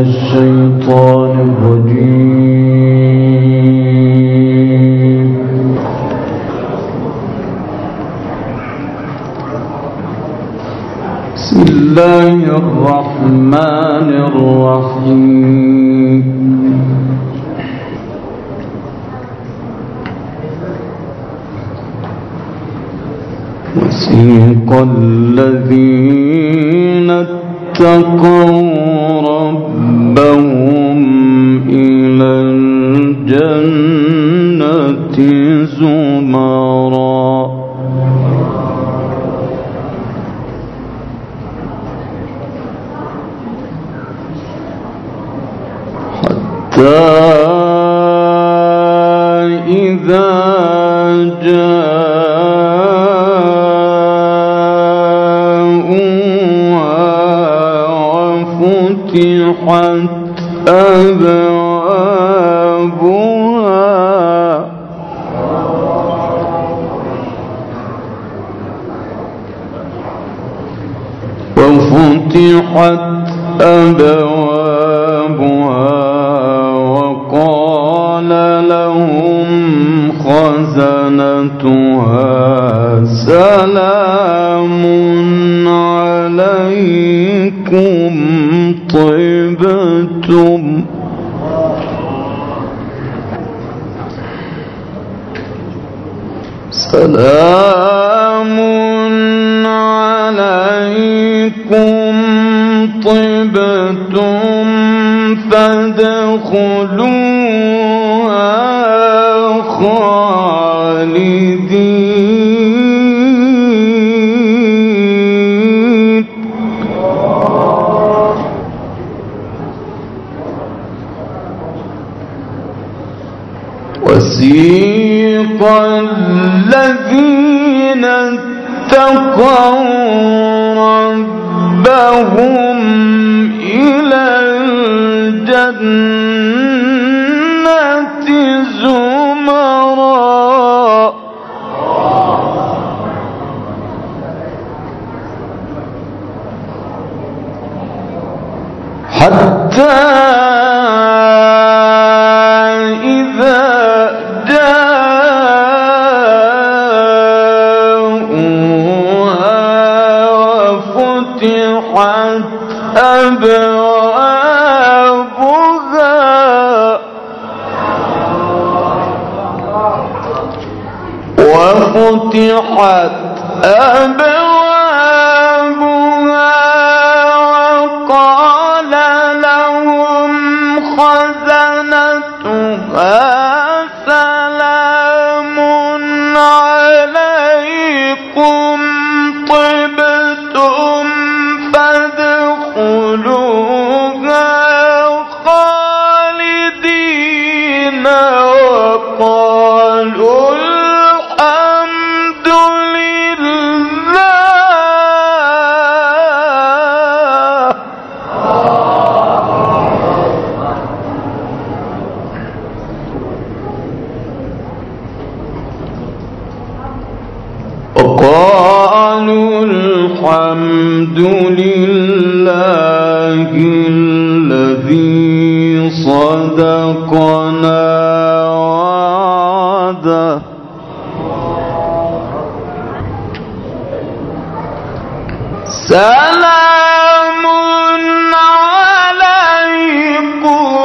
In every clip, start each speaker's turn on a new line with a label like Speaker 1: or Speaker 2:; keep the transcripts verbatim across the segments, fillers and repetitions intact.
Speaker 1: الشيطان الرجيم. بسم الله الرحمن الرحيم. وسيق الذين اتقوا ربهم إلى الجنة زمرا حتى إذا فتحت أبوابها وفتحت أبوابها وقال لهم خزنتها سلام عليكم طيبتم سلام عليكم طيبتم فادخلوها خالدين. وسيق الذين اتقوا ربهم إلى الجنة زمرا حتى أبوابها وفتحت أبوابها وقال لهم خزنتها سلام عليكم طبتم فادخلوها خالدين وقالوا الحمد لله. وقالوا الحمد لله الذي صدقنا وعده سلام عليكم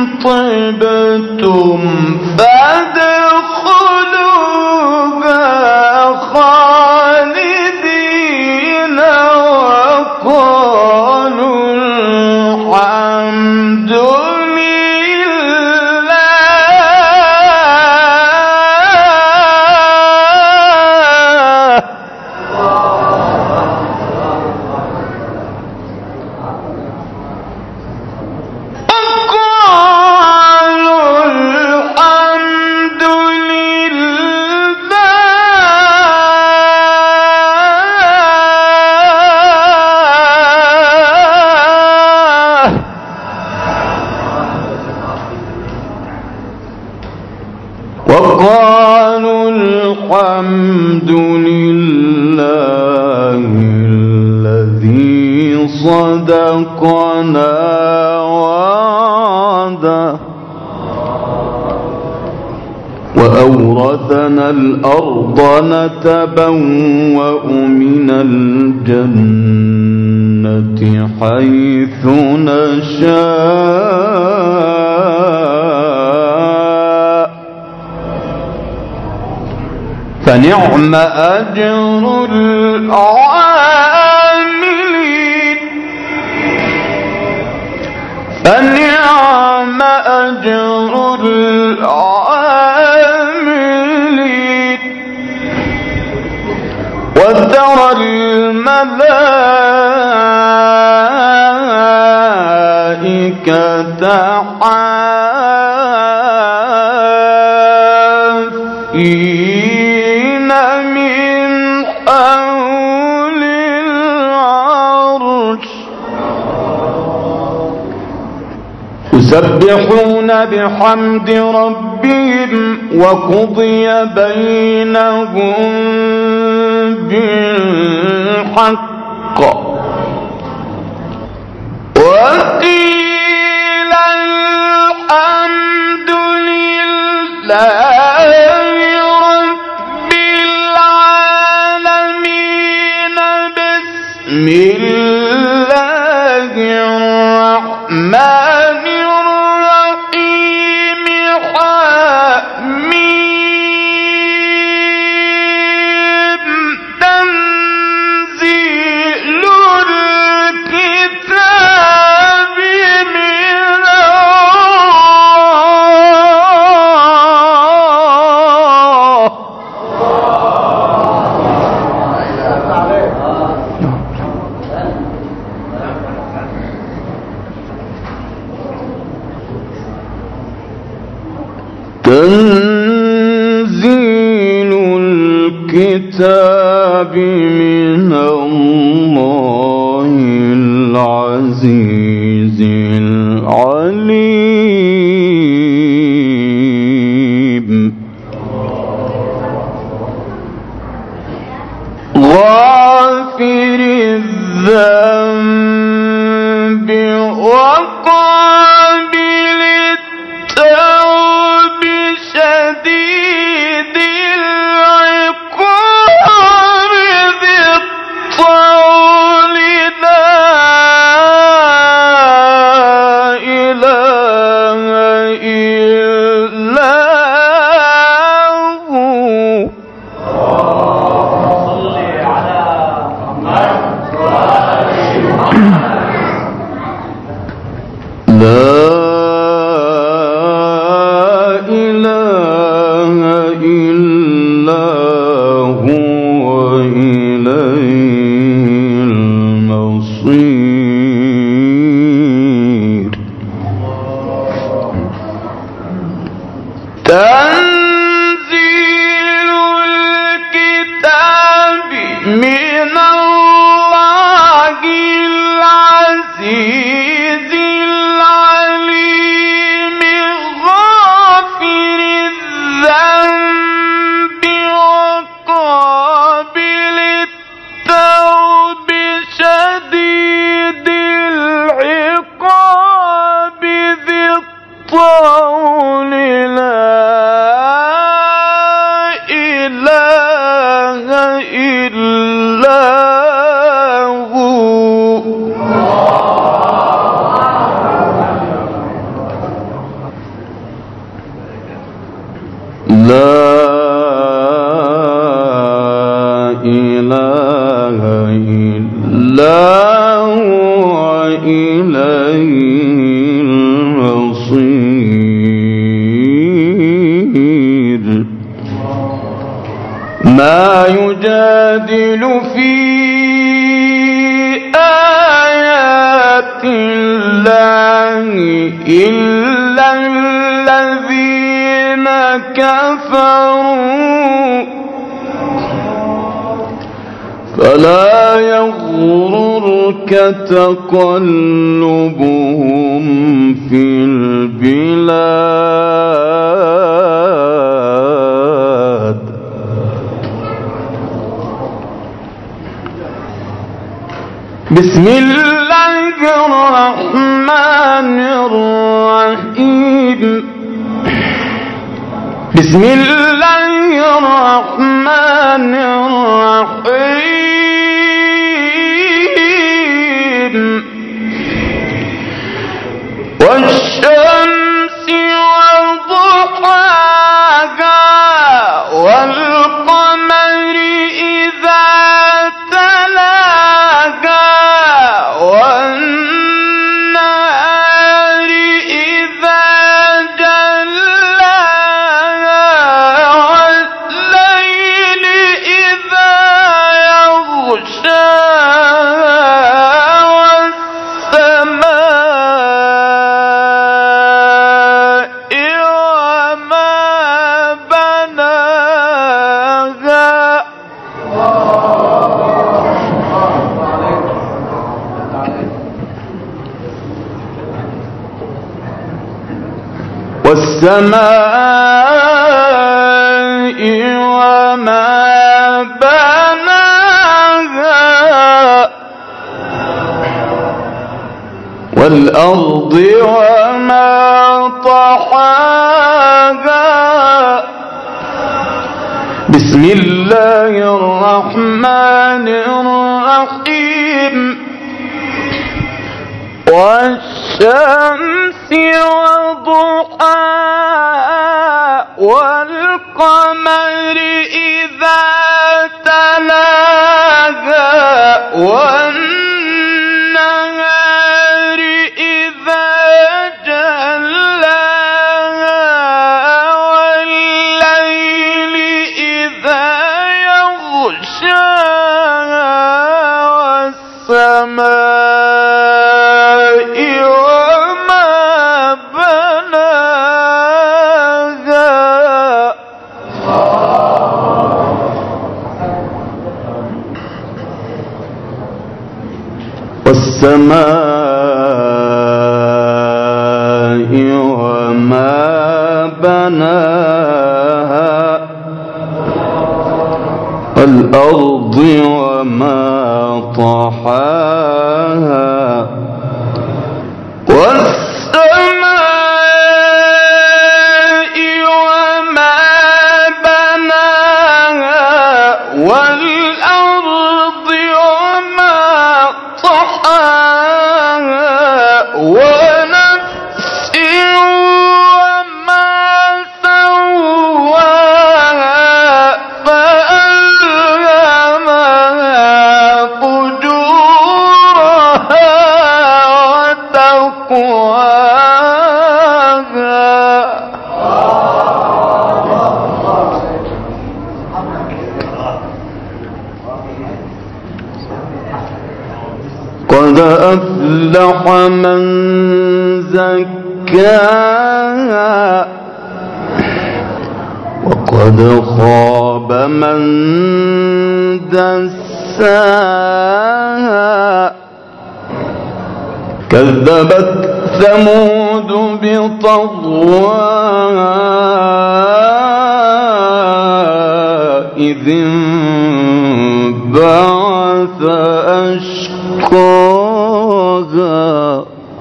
Speaker 1: طبتم فادخلوها خالدين وقالوا الحمد وقالوا الحمد لله الذي صدقنا وعده وأورثنا الأرض نتبوأ من الجنة حيث نشاء فنعم أجر العاملين فنعم أجر العاملين وترى الملائكة حافين من حول العرش يسبحون بحمد ربهم وقضي بينهم بالحق وقيل الحمد لله رب العالمين بسم الله الرحمن الرحيم حميم تنزيل الكتاب من تنزيل الكتاب من الله العزيز العليم غافر الذنب وقابل التوب شديد العقاب ذي الطول لا إله إلا هو صل على محمد لا تنزيل الكتاب من الله العزيز العليم غافر الذنب وقابل التوب شديد العقاب ذي الطول لا إله إلا هو لا إله إلا هو إليه المصير ما يجادل في آيات الله إلا الذين كفروا فلا يغررك تقلبهم في البلاد بسم الله الرحمن الرحيم بسم الله الرحمن الرحيم والشمس وضحاها والقمر إذا تلاها والنهار إذا جلاها والليل إذا يغشاها والسماء وما بناها والسماء وما بناها والأرض وما طحاها بسم الله الرحمن الرحيم والشمس وضحاها والقمر إذا تلاها والنهار إذا جلاها والليل إذا يغشاها والسماء وما بناها والسماء وما بناها والأرض وما طحاها والسماء وما بناها والأرض وما طحاها ونفس وما سواها فألهمها فجورها وتقواها قد أفلح من زكاها وقد خاب من دساها كذبت ثمود بطغواها إذ انبعث أشقاها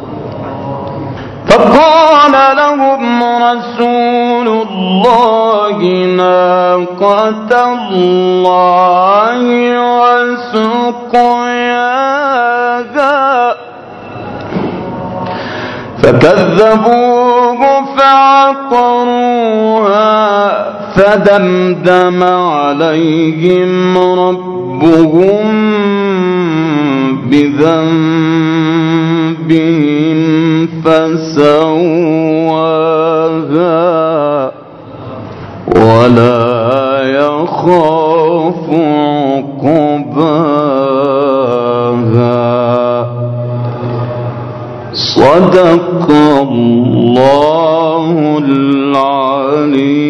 Speaker 1: فقال لهم رسول الله ناقة الله وسقياها فكذبوه فعقروها فدمدم عليهم ربهم بذنبهم فسواها ولا يخاف عقباها صدق الله العليم.